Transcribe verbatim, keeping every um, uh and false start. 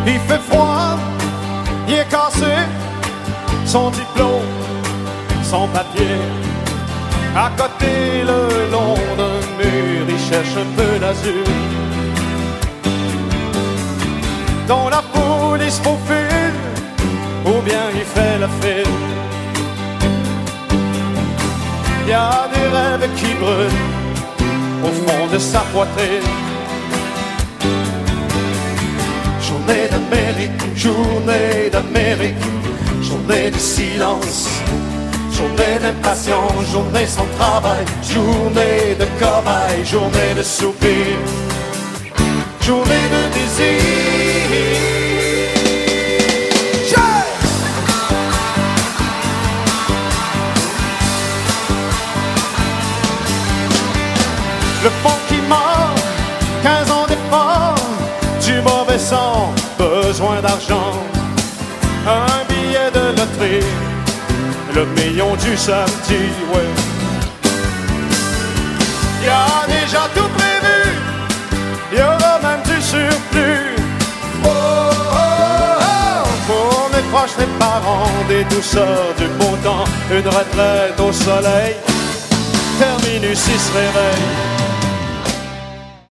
Il fait froid, il est cassé, son diplôme, son papier. À côté, le long d'un mur, il cherche un peu d'azur. Dans la foule, il se faufile, ou bien il fait la file. Il y a des rêves qui brûlent au fond de sa poitrine. Journée d'Amérique, journée d'Amérique, journée de silence, journée d'impatience, journée sans travail, journée de cobaye, journée de soupir, journée de désir. Le fond qui mord, quinze ans d'effort, du mauvais sang, besoin d'argent, un billet de loterie, le million du samedi, ouais. Y a déjà tout prévu, y aura même du surplus. Oh, oh, oh, pour mes proches, mes parents, des douceurs, du beau temps, une retraite au soleil. Terminus, il se réveille.